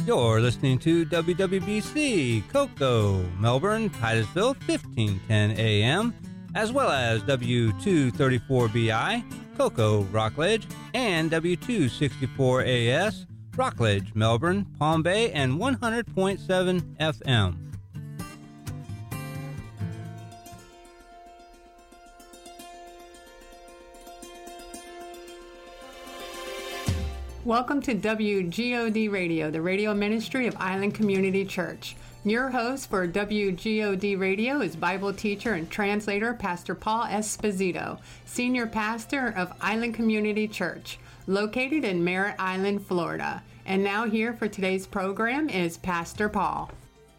You're listening to WWBC, Cocoa, Melbourne, Titusville, 1510 AM, as well as W234BI, Cocoa, Rockledge, and W264AS, Rockledge, Melbourne, Palm Bay, and 100.7 FM. Welcome to WGOD Radio, the radio ministry of Island Community Church. Your host for WGOD Radio is Bible teacher and translator Pastor Paul Esposito, senior pastor of Island Community Church, located in Merritt Island, Florida. And now here for today's program is Pastor Paul.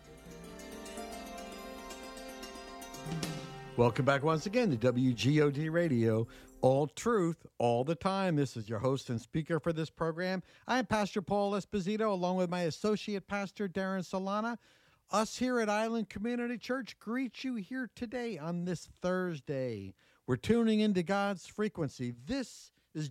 Welcome back once again to WGOD Radio. All truth, all the time. This is your host and speaker for this program. I am Pastor Paul Esposito, along with my associate pastor, Darren Solana. Us here at Island Community Church greet you here today on this Thursday. We're tuning into God's frequency. This is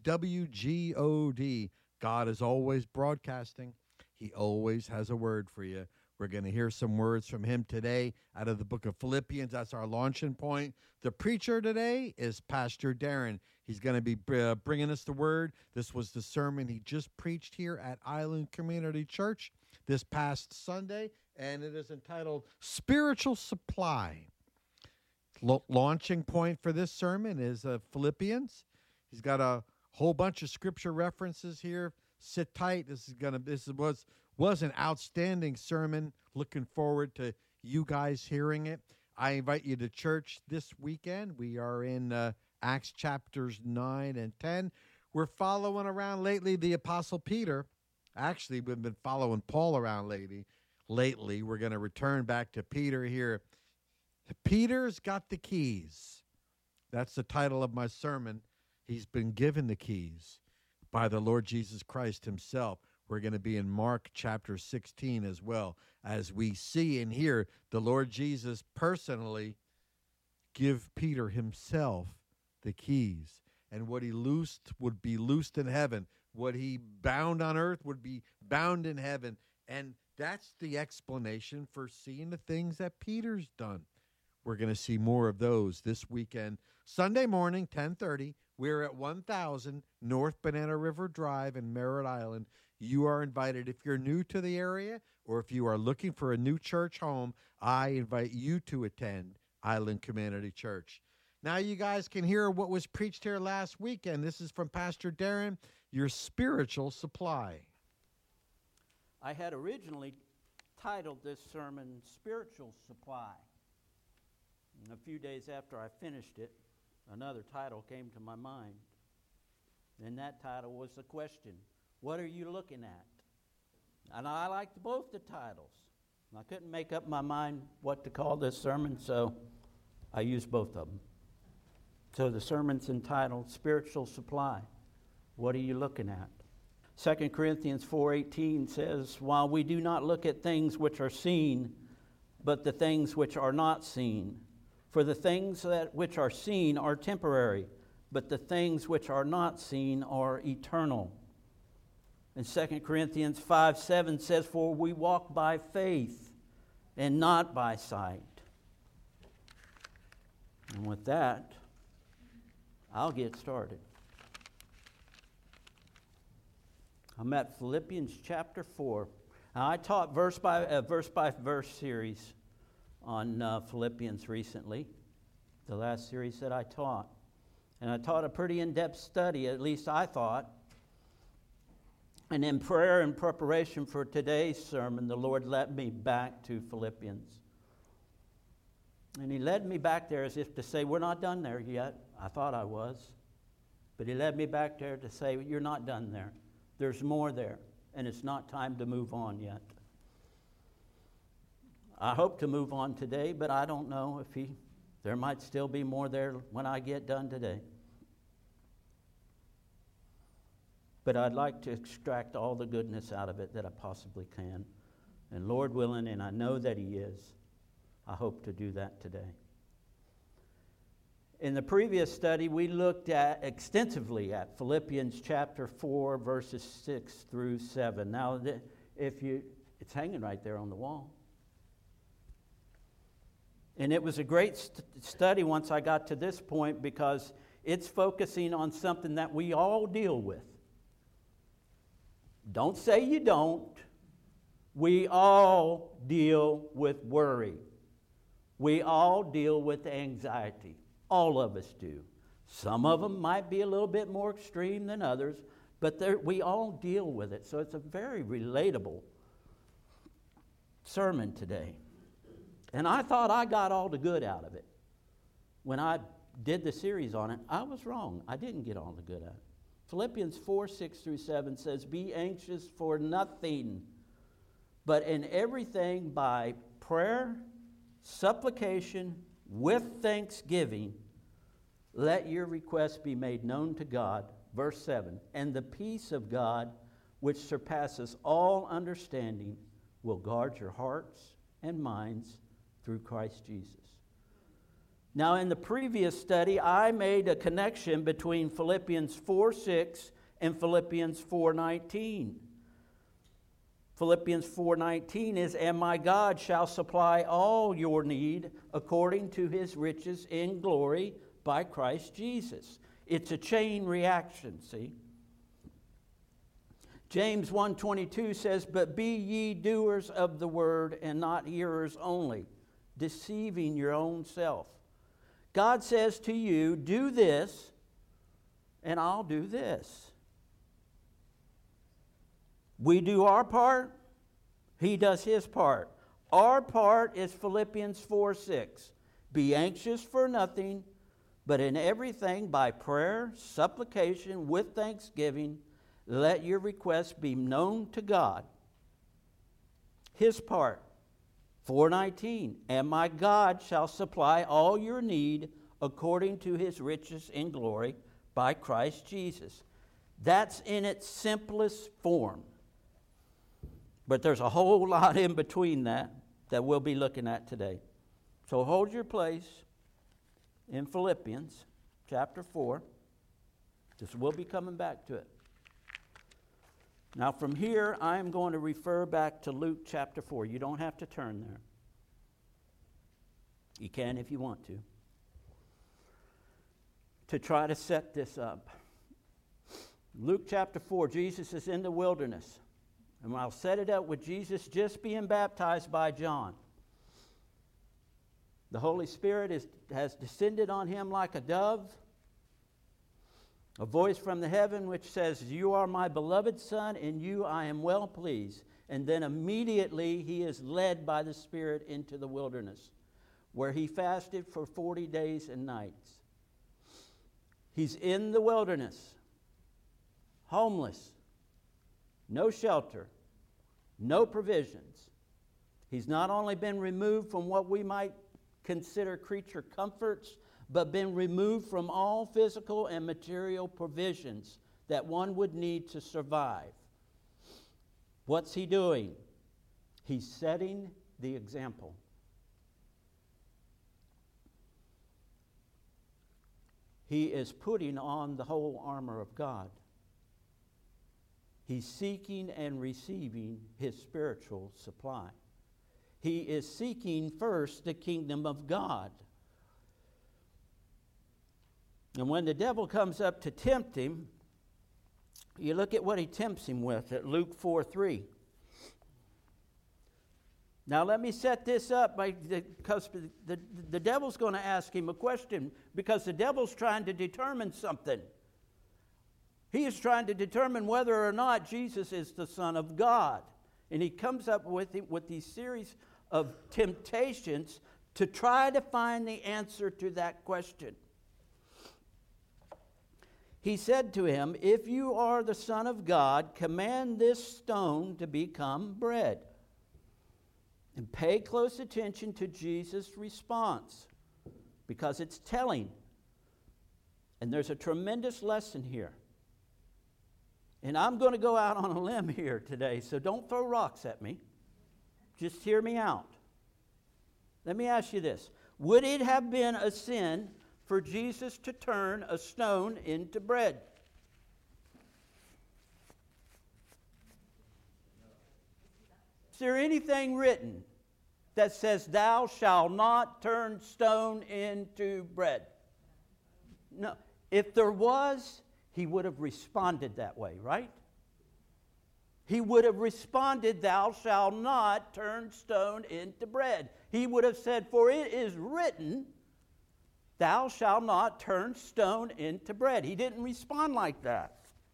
WGOD. God is always broadcasting. He always has a word for you. We're going to hear some words from him today out of the book of Philippians. That's our launching point. The preacher today is Pastor Darren. He's going to be bringing us the word. This was the sermon he just preached here at Island Community Church this past Sunday, and it is entitled Spiritual Supply. Launching point for this sermon is Philippians. He's got a whole bunch of scripture references here. Sit tight. This was an outstanding sermon. Looking forward to you guys hearing it. I invite you to church this weekend. We are in Acts chapters 9 and 10. We're following around lately the Apostle Peter. Actually, we've been following Paul around lately. We're going to return back to Peter here. Peter's got the keys. That's the title of my sermon. He's been given the keys by the Lord Jesus Christ himself. We're going to be in Mark chapter 16 as well, as we see and hear the Lord Jesus personally give Peter himself the keys. And what he loosed would be loosed in heaven. What he bound on earth would be bound in heaven. And that's the explanation for seeing the things that Peter's done. We're going to see more of those this weekend. Sunday morning, 10:30, we're at 1000 North Banana River Drive in Merritt Island. You are invited. If you're new to the area or if you are looking for a new church home, I invite you to attend Island Community Church. Now you guys can hear what was preached here last weekend. This is from Pastor Darren, your spiritual supply. I had originally titled this sermon, Spiritual Supply. And a few days after I finished it, another title came to my mind. And that title was the question, what are you looking at? And I liked both the titles. I couldn't make up my mind what to call this sermon, so I used both of them. So the sermon's entitled Spiritual Supply. What are you looking at? 2 Corinthians 4:18 says, while we do not look at things which are seen, but the things which are not seen. For the things which are seen are temporary, but the things which are not seen are eternal. And 2 Corinthians 5:7 says, for we walk by faith and not by sight. And with that, I'll get started. I'm at Philippians chapter 4. Now, I taught verse by verse series on Philippians recently, the last series that I taught. And I taught a pretty in-depth study, at least I thought. And in prayer and preparation for today's sermon, the Lord led me back to Philippians. And he led me back there as if to say, we're not done there yet. I thought I was. But he led me back there to say, you're not done there. There's more there, and it's not time to move on yet. I hope to move on today, but I don't know if there might still be more there when I get done today. But I'd like to extract all the goodness out of it that I possibly can. And Lord willing, and I know that He is, I hope to do that today. In the previous study, we looked extensively at Philippians chapter 4, verses 6 through 7. Now, if you It's hanging right there on the wall. And it was a great study once I got to this point, because it's focusing on something that we all deal with. Don't say you don't. We all deal with worry. We all deal with anxiety. All of us do. Some of them might be a little bit more extreme than others, but we all deal with it. So it's a very relatable sermon today. And I thought I got all the good out of it. When I did the series on it, I was wrong. I didn't get all the good out of it. Philippians 4:6-7 says, "Be anxious for nothing, but in everything by prayer, supplication, with thanksgiving, let your requests be made known to God." Verse 7, "And the peace of God, which surpasses all understanding, will guard your hearts and minds through Christ Jesus." Now, in the previous study, I made a connection between Philippians 4:6 and Philippians 4:19. Philippians 4:19 is, "And my God shall supply all your need according to his riches in glory by Christ Jesus." It's a chain reaction, see? James 1:22 says, "But be ye doers of the word and not hearers only, deceiving your own self." God says to you, do this, and I'll do this. We do our part, he does his part. Our part is Philippians 4:6. "Be anxious for nothing, but in everything by prayer, supplication, with thanksgiving, let your requests be known to God." His part. 4:19, "And my God shall supply all your need according to his riches in glory by Christ Jesus." That's in its simplest form. But there's a whole lot in between that we'll be looking at today. So hold your place in Philippians chapter 4. We'll be coming back to it. Now from here, I am going to refer back to Luke chapter 4. You don't have to turn there. You can if you want to try to set this up. Luke chapter 4, Jesus is in the wilderness. And I'll set it up with Jesus just being baptized by John. The Holy Spirit has descended on him like a dove. A voice from the heaven which says, "You are my beloved Son, in you I am well pleased." And then immediately he is led by the Spirit into the wilderness, where he fasted for 40 days and nights. He's in the wilderness, homeless, no shelter, no provisions. He's not only been removed from what we might consider creature comforts, but been removed from all physical and material provisions that one would need to survive. What's he doing? He's setting the example. He is putting on the whole armor of God. He's seeking and receiving his spiritual supply. He is seeking first the kingdom of God. And when the devil comes up to tempt him, you look at what he tempts him with at Luke 4:3. Now let me set this up because the devil's going to ask him a question, because the devil's trying to determine something. He is trying to determine whether or not Jesus is the Son of God. And he comes up with these series of temptations to try to find the answer to that question. He said to him, "If you are the Son of God, command this stone to become bread." And pay close attention to Jesus' response, because it's telling. And there's a tremendous lesson here. And I'm going to go out on a limb here today, so don't throw rocks at me. Just hear me out. Let me ask you this. Would it have been a sin for Jesus to turn a stone into bread? Is there anything written that says, thou shalt not turn stone into bread? No. If there was, he would have responded that way, right? He would have responded, thou shalt not turn stone into bread. He would have said, for it is written, thou shalt not turn stone into bread. He didn't respond like that.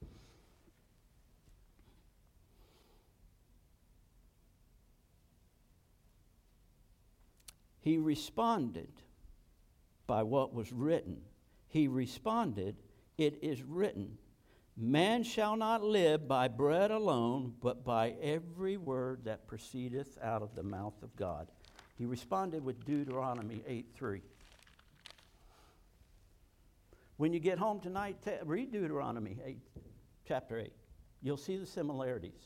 He responded by what was written. He responded, it is written, man shall not live by bread alone, but by every word that proceedeth out of the mouth of God. He responded with Deuteronomy 8:3. When you get home tonight, read Deuteronomy 8, chapter 8. You'll see the similarities.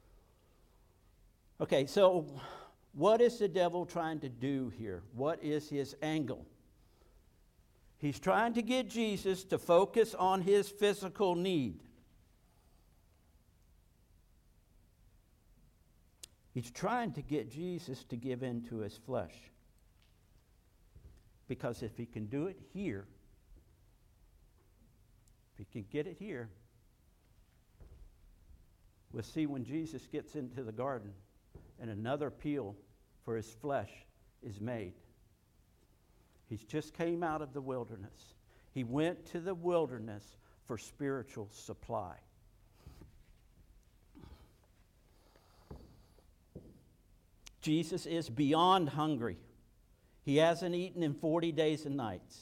Okay, so what is the devil trying to do here? What is his angle? He's trying to get Jesus to focus on his physical need. He's trying to get Jesus to give in to his flesh. Because if he can do it here, if he can get it here, we'll see when Jesus gets into the garden and another appeal for his flesh is made. He's just came out of the wilderness. He went to the wilderness for spiritual supply. Jesus is beyond hungry. He hasn't eaten in 40 days and nights.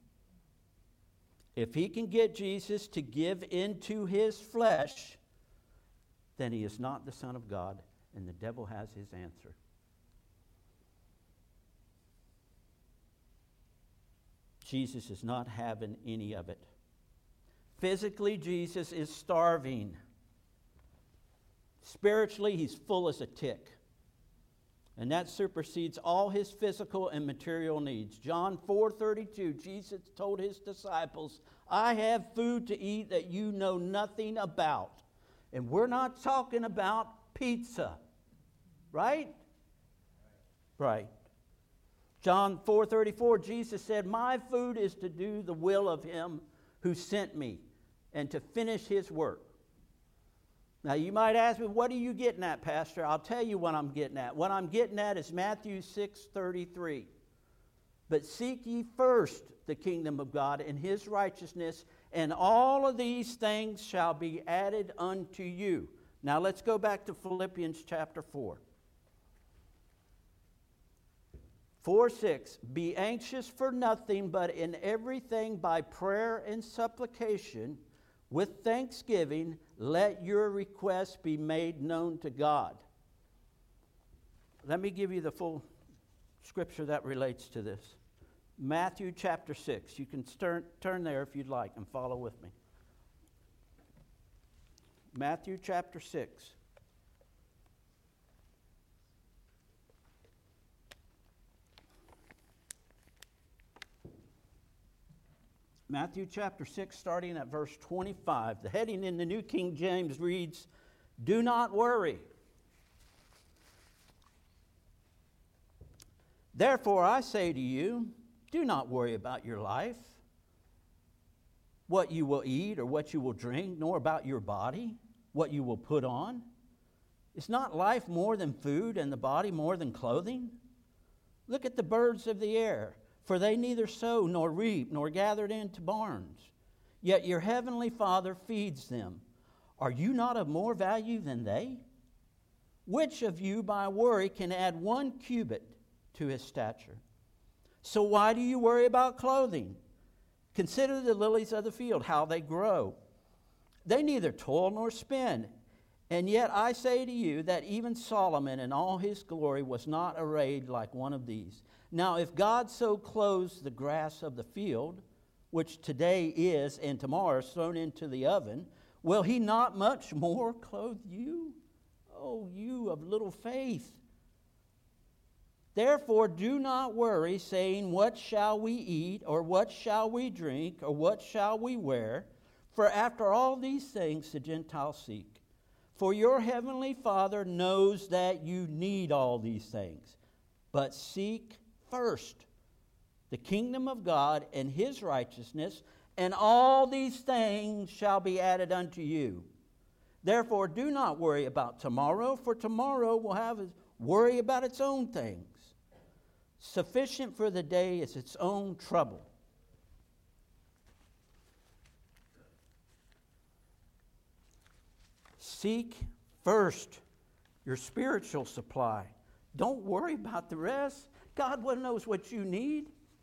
If he can get Jesus to give into his flesh, then he is not the Son of God, and the devil has his answer. Jesus is not having any of it. Physically, Jesus is starving. Spiritually, he's full as a tick. And that supersedes all his physical and material needs. John 4:32, Jesus told his disciples, I have food to eat that you know nothing about. And we're not talking about pizza, right? Right. John 4:34, Jesus said, my food is to do the will of him who sent me and to finish his work. Now you might ask me, what are you getting at, Pastor? I'll tell you what I'm getting at. What I'm getting at is Matthew 6:33. But seek ye first the kingdom of God and his righteousness, and all of these things shall be added unto you. Now let's go back to Philippians chapter 4. 4:6, be anxious for nothing, but in everything by prayer and supplication, with thanksgiving, let your requests be made known to God. Let me give you the full scripture that relates to this. Matthew chapter 6. You can turn there if you'd like and follow with me. Matthew chapter 6. Matthew chapter 6, starting at verse 25. The heading in the New King James reads, do not worry. Therefore I say to you, do not worry about your life, what you will eat or what you will drink, nor about your body, what you will put on. Is not life more than food and the body more than clothing? Look at the birds of the air. For they neither sow nor reap nor gather into barns, yet your heavenly Father feeds them. Are you not of more value than they? Which of you by worry can add 1 cubit to his stature? So why do you worry about clothing? Consider the lilies of the field, how they grow. They neither toil nor spin. And yet I say to you that even Solomon in all his glory was not arrayed like one of these. Now, if God so clothes the grass of the field, which today is and tomorrow is thrown into the oven, will he not much more clothe you? Oh, you of little faith. Therefore, do not worry, saying, what shall we eat, or what shall we drink, or what shall we wear? For after all these things the Gentiles seek. For your heavenly Father knows that you need all these things. But seek first the kingdom of God and his righteousness, and all these things shall be added unto you. Therefore, do not worry about tomorrow, for tomorrow will have worry about its own things. Sufficient for the day is its own trouble. Seek first your spiritual supply. Don't worry about the rest. God knows what you need.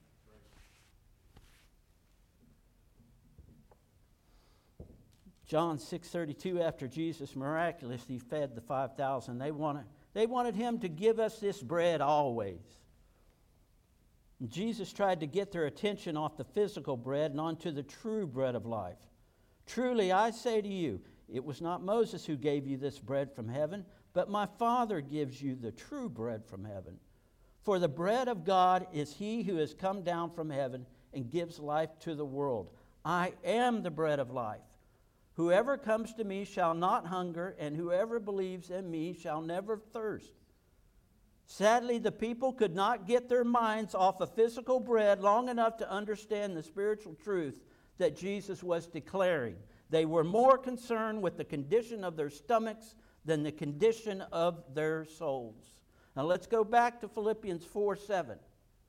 John 6:32, after Jesus miraculously fed the 5,000, they wanted him to give us this bread always. And Jesus tried to get their attention off the physical bread and onto the true bread of life. Truly, I say to you, it was not Moses who gave you this bread from heaven, but my Father gives you the true bread from heaven. For the bread of God is he who has come down from heaven and gives life to the world. I am the bread of life. Whoever comes to me shall not hunger, and whoever believes in me shall never thirst. Sadly, the people could not get their minds off of physical bread long enough to understand the spiritual truth that Jesus was declaring. They were more concerned with the condition of their stomachs than the condition of their souls. Now let's go back to Philippians 4:7.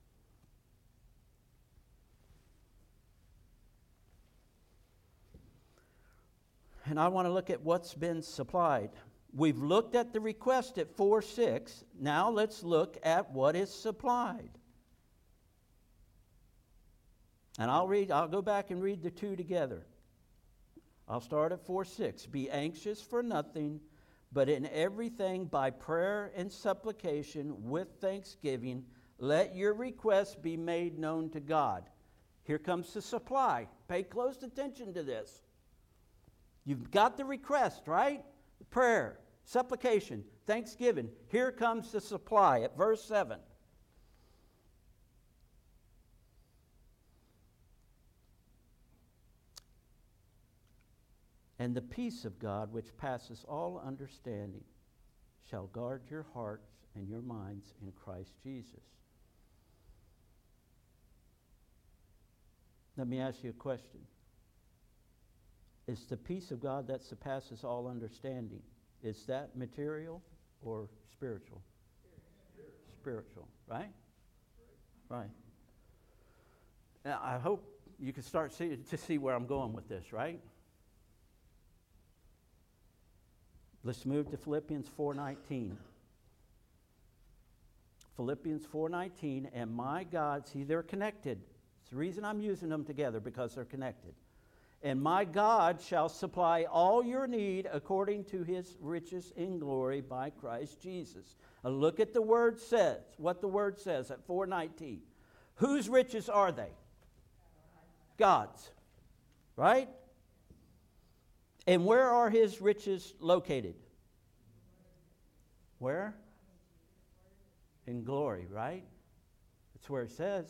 And I want to look at what's been supplied. We've looked at the request at 4:6. Now let's look at what is supplied. And I'll go back and read the two together. I'll start at 4:6. Be anxious for nothing, but in everything by prayer and supplication with thanksgiving, let your requests be made known to God. Here comes the supply. Pay close attention to this. You've got the request, right? Prayer, supplication, thanksgiving. Here comes the supply at verse 7. And the peace of God, which passes all understanding, shall guard your hearts and your minds in Christ Jesus. Let me ask you a question. Is the peace of God that surpasses all understanding, is that material or spiritual? Spiritual, right? Right. Now, I hope you can start to see where I'm going with this, right? Let's move to Philippians 4:19. Philippians 4:19, and my God, see, they're connected. It's the reason I'm using them together, because they're connected. And my God shall supply all your need according to his riches in glory by Christ Jesus. Now look at the word says, what the word says at 4:19. Whose riches are they? God's. Right? And where are his riches located? Where? In glory, right? That's where it says.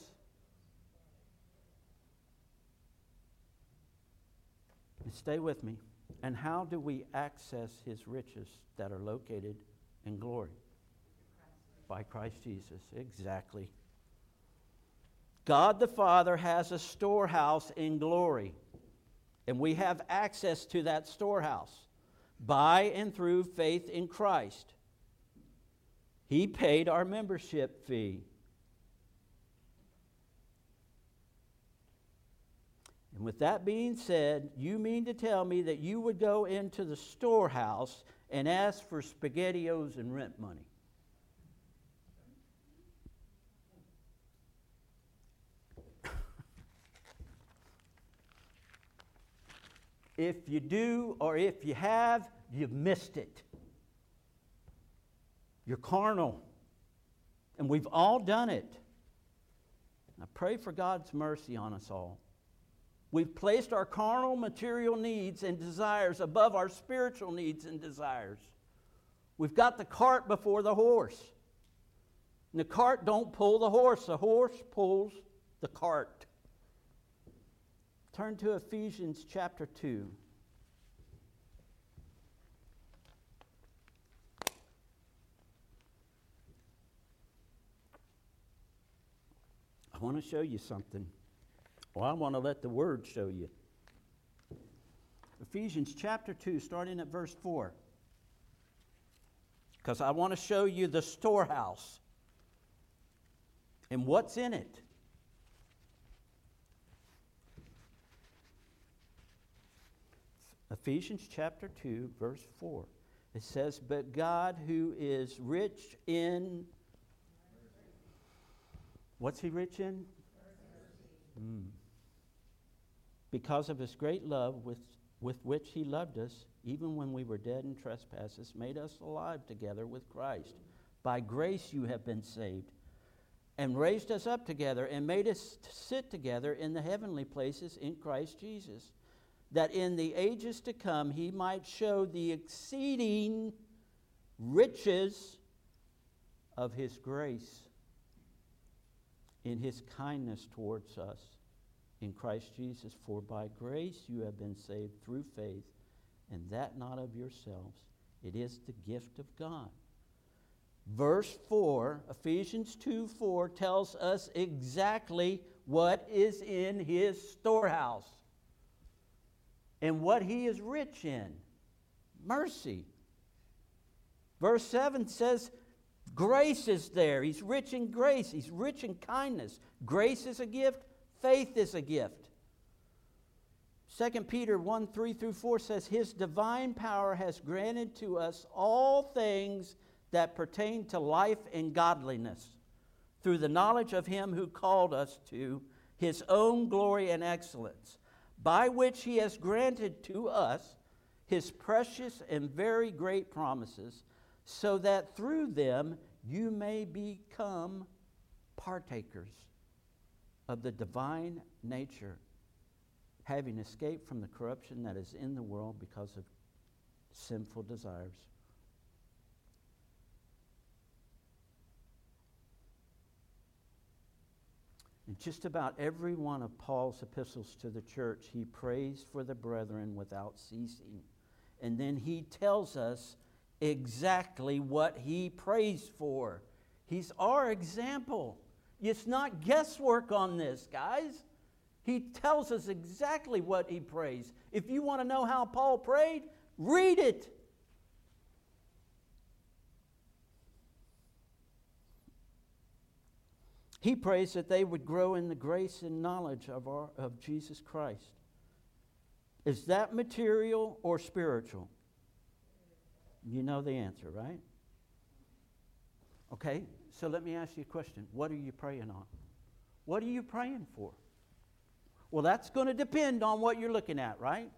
And stay with me. And how do we access his riches that are located in glory? By Christ Jesus. Exactly. God the Father has a storehouse in glory. And we have access to that storehouse by and through faith in Christ. He paid our membership fee. And with that being said, you mean to tell me that you would go into the storehouse and ask for SpaghettiOs and rent money? If you do, or if you have, you've missed it. You're carnal. And we've all done it. I pray for God's mercy on us all. We've placed our carnal material needs and desires above our spiritual needs and desires. We've got the cart before the horse. And the cart don't pull the horse pulls the cart. Turn to Ephesians chapter 2. I want to show you something. Well, I want to let the Word show you. Ephesians chapter 2, starting at verse 4. Because I want to show you the storehouse and what's in it. Ephesians chapter 2, verse 4. It says, but God who is rich in... What's he rich in? Because of his great love with which he loved us, even when we were dead in trespasses, made us alive together with Christ. By grace you have been saved, and raised us up together, and made us sit together in the heavenly places in Christ Jesus, that in the ages to come he might show the exceeding riches of his grace in his kindness towards us in Christ Jesus. For by grace you have been saved through faith, and that not of yourselves. It is the gift of God. Verse 4, Ephesians 2:4 tells us exactly what is in his storehouse and what he is rich in. Mercy. Verse 7 says grace is there. He's rich in grace. He's rich in kindness. Grace is a gift. Faith is a gift. 2 Peter 1:3-4 says, his divine power has granted to us all things that pertain to life and godliness through the knowledge of him who called us to his own glory and excellence, by which he has granted to us his precious and very great promises, so that through them you may become partakers of the divine nature, having escaped from the corruption that is in the world because of sinful desires. In just about every one of Paul's epistles to the church, he prays for the brethren without ceasing. And then he tells us exactly what he prays for. He's our example. It's not guesswork on this, guys. He tells us exactly what he prays. If you want to know how Paul prayed, read it. He prays that they would grow in the grace and knowledge of Jesus Christ. Is that material or spiritual? You know the answer, right? Okay, so let me ask you a question. What are you praying on? What are you praying for? Well, that's going to depend on what you're looking at, right?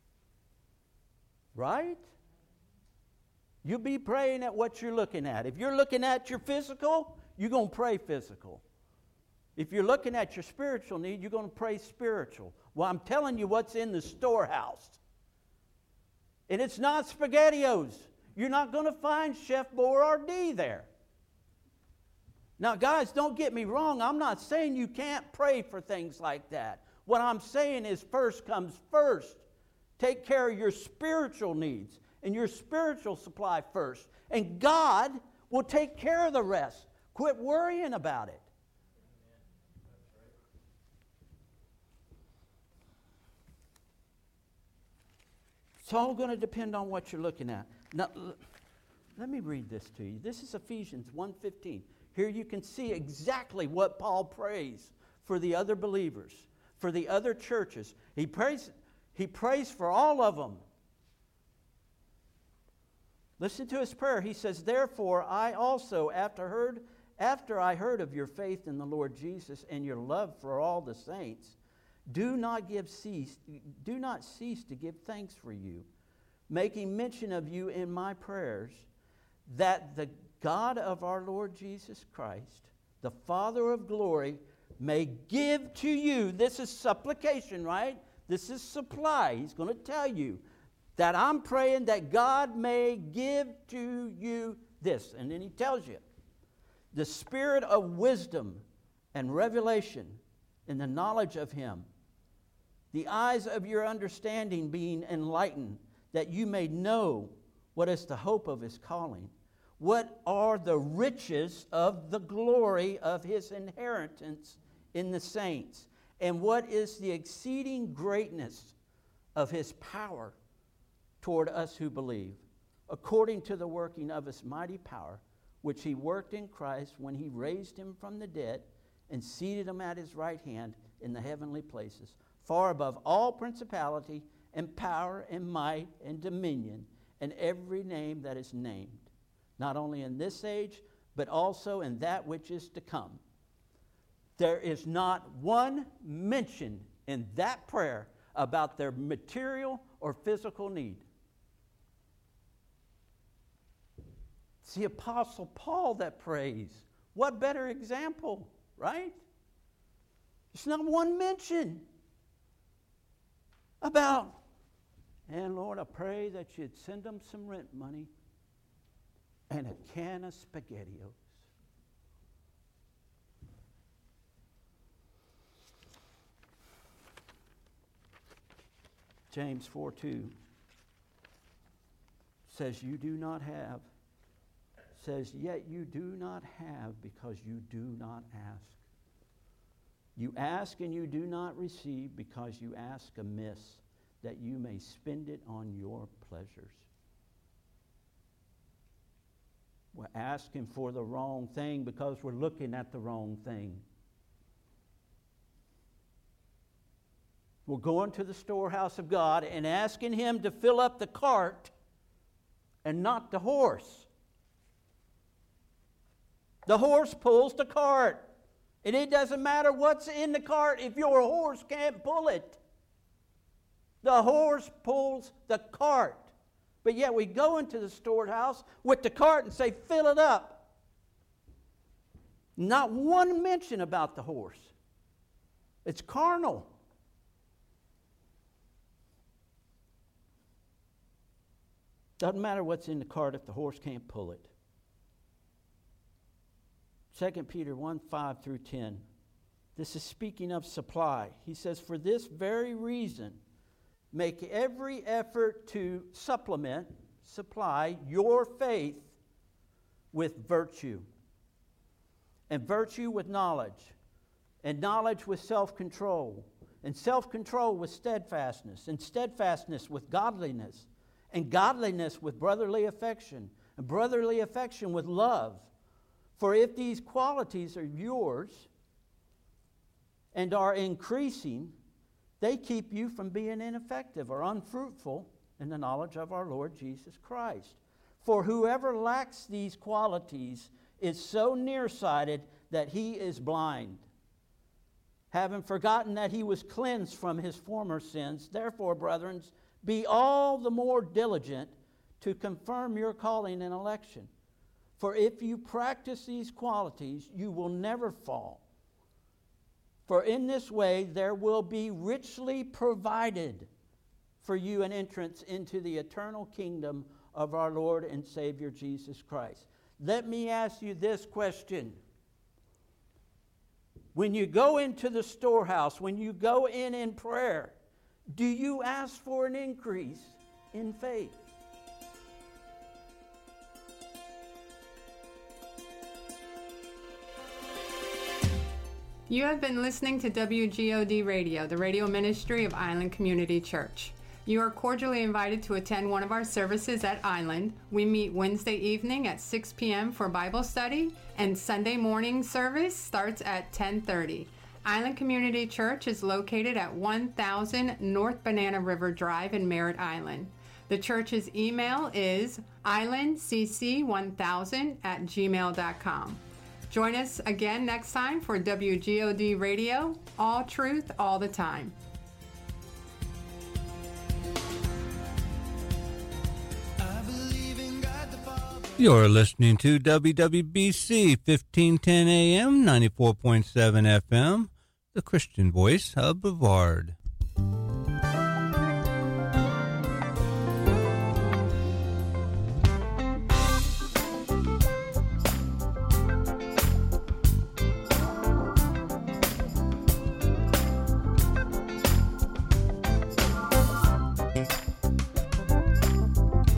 Right? You'll be praying at what you're looking at. If you're looking at your physical, you're going to pray physical. If you're looking at your spiritual need, you're going to pray spiritual. Well, I'm telling you what's in the storehouse. And it's not SpaghettiOs. You're not going to find Chef Boyardee there. Now, guys, don't get me wrong. I'm not saying you can't pray for things like that. What I'm saying is first comes first. Take care of your spiritual needs and your spiritual supply first. And God will take care of the rest. Quit worrying about it. It's all going to depend on what you're looking at. Now, let me read this to you. This is Ephesians 1:15. Here you can see exactly what Paul prays for the other believers, for the other churches. He prays for all of them. Listen to his prayer. He says, therefore, I also, after I heard of your faith in the Lord Jesus and your love for all the saints, do not cease to give thanks for you, making mention of you in my prayers, that the God of our Lord Jesus Christ, the Father of glory, may give to you. This is supplication, right? This is supply. He's going to tell you that I'm praying that God may give to you this. And then he tells you, the spirit of wisdom and revelation in the knowledge of him, the eyes of your understanding being enlightened, that you may know what is the hope of his calling, what are the riches of the glory of his inheritance in the saints, and what is the exceeding greatness of his power toward us who believe, according to the working of his mighty power, which he worked in Christ when he raised him from the dead and seated him at his right hand in the heavenly places, far above all principality and power and might and dominion and every name that is named, not only in this age, but also in that which is to come. There is not one mention in that prayer about their material or physical need. It's the Apostle Paul that prays. What better example, right? There's not one mention about, and Lord, I pray that you'd send them some rent money and a can of SpaghettiOs. James 4:2 says, you do not have, says, yet you do not have because you do not ask. You ask and you do not receive because you ask amiss, that you may spend it on your pleasures. We're asking for the wrong thing because we're looking at the wrong thing. We're going to the storehouse of God and asking him to fill up the cart and not the horse. The horse pulls the cart. And it doesn't matter what's in the cart if your horse can't pull it. The horse pulls the cart. But yet we go into the storehouse with the cart and say, fill it up. Not one mention about the horse. It's carnal. Doesn't matter what's in the cart if the horse can't pull it. 2 Peter 1:5-10. This is speaking of supply. He says, for this very reason, make every effort to supply your faith with virtue, and virtue with knowledge, and knowledge with self-control, and self-control with steadfastness, and steadfastness with godliness, and godliness with brotherly affection, and brotherly affection with love. For if these qualities are yours and are increasing, they keep you from being ineffective or unfruitful in the knowledge of our Lord Jesus Christ. For whoever lacks these qualities is so nearsighted that he is blind, having forgotten that he was cleansed from his former sins. Therefore, brethren, be all the more diligent to confirm your calling and election. For if you practice these qualities, you will never fall. For in this way there will be richly provided for you an entrance into the eternal kingdom of our Lord and Savior Jesus Christ. Let me ask you this question. When you go into the storehouse, when you go in prayer, do you ask for an increase in faith? You have been listening to WGOD Radio, the radio ministry of Island Community Church. You are cordially invited to attend one of our services at Island. We meet Wednesday evening at 6 p.m. for Bible study, and Sunday morning service starts at 10:30. Island Community Church is located at 1000 North Banana River Drive in Merritt Island. The church's email is islandcc1000@gmail.com. Join us again next time for WGOD Radio, all truth, all the time. You're listening to WWBC 1510 AM, 94.7 FM, the Christian voice of Brevard.